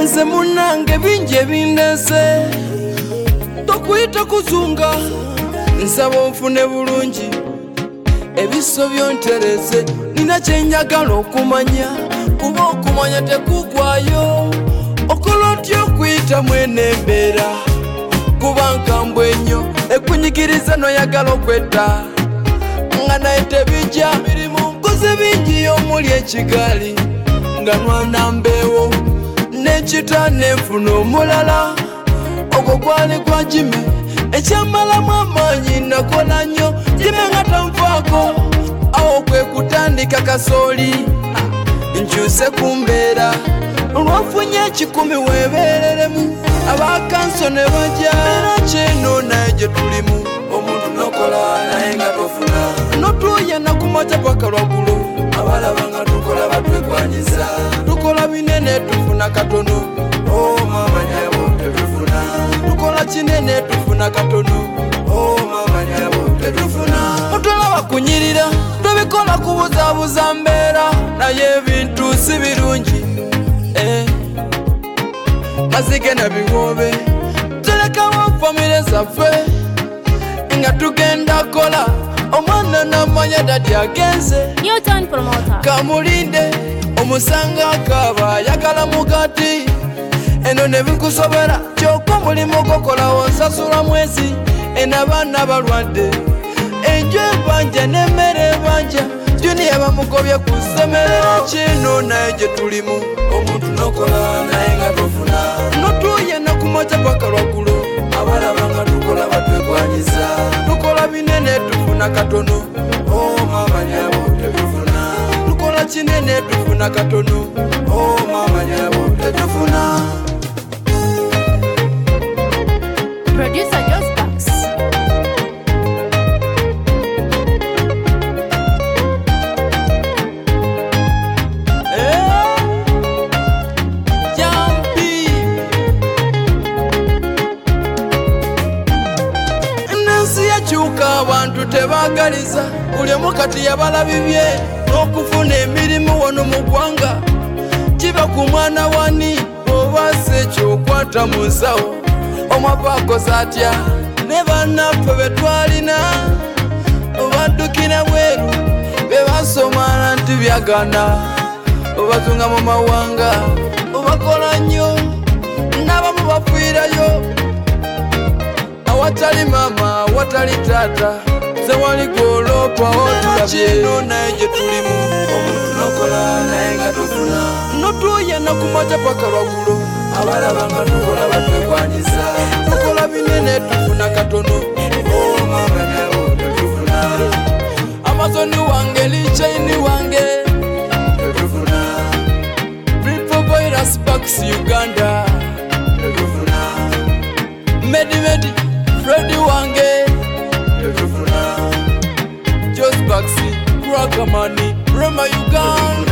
nze munange bingi ebindese tokuyita kuzunga nsaba onfune bulungi ebiso byontereze nina kyenjagala okumanya kuba okumanya tekugwayo okola otya okuyita mwene embeera kuba nkambwe ennyo ekunyigiriza noyagala okwetta nga naye tebijja mirimu nkoze bingi omuli ekigali nga nwana mbeewo nekita nenfuna omulala ogwo gwali gwa Jimmy ekyamalamu amaanyi nakola nnyo Jimmy nga tanfaako awo kwe kutandika kasooli nkyuse ku mbeera olwafunye 10 weebereremu abakanso ne bajja era kyeno naye gye tulimu omuntu nokola naye nga tofuna notuuya nakumaca paka lwagulo abalaba nga tukola batwekwanyiza tukola binene tufuna katono mama nyabo tetufuna tukola kinene tufuna katono mama nyabo tetufuna otolaba kunyirira tobikola kubuzaabuza mbeera naye ebintu si birungi mazige na biwobe telekawo famire zaffe nga tugenda kola omwana namanya dadi agenze kamulinde omusanga akaba yagala mugati eno nebikusobera kyokka mulimu gokolawo nsasula mwezi enabaana balwadde enjo ebanja n'emmere ebanja juniya bamugobye ku ssomero kino naye gye tulimu omuntu nokola naye nga tofuna notuuye nakumaca paka lwagulo abalaba nga tukola batwekwanyiza tukola binene tufuna katono mama nyabo tetufuna tukola kinene tufuna katono mama nyabo tetufuna. Producer Just Bucks. Abantu tebagaliza buli omu kati yabala bibye n'okufuna emirimu wano mu ggwanga kiba ku mwana wani oba si ekyokwata mu nsawo omwava akoze atya ne bannaffe be twalina obaddukira bweru be basomana nti byagana obazunga mu mawanga obakola nnyo n'abamu bafiirayo awatali mama awatali tata sewali golopa otulabye naye gye tulimu omuntu nokola naye nga tofuna notuuye nakumaca paka lwagulo abalaba nga tukola batwekwanyiza tukola binene tufuna katono mama nyabo tetufuna amazoni wange lichaini wange tetufuna Triple Virus Bucks Uganda tetufuna Medi Freddy wange tetufuna Just Bucks Cracker Money Rema Uganda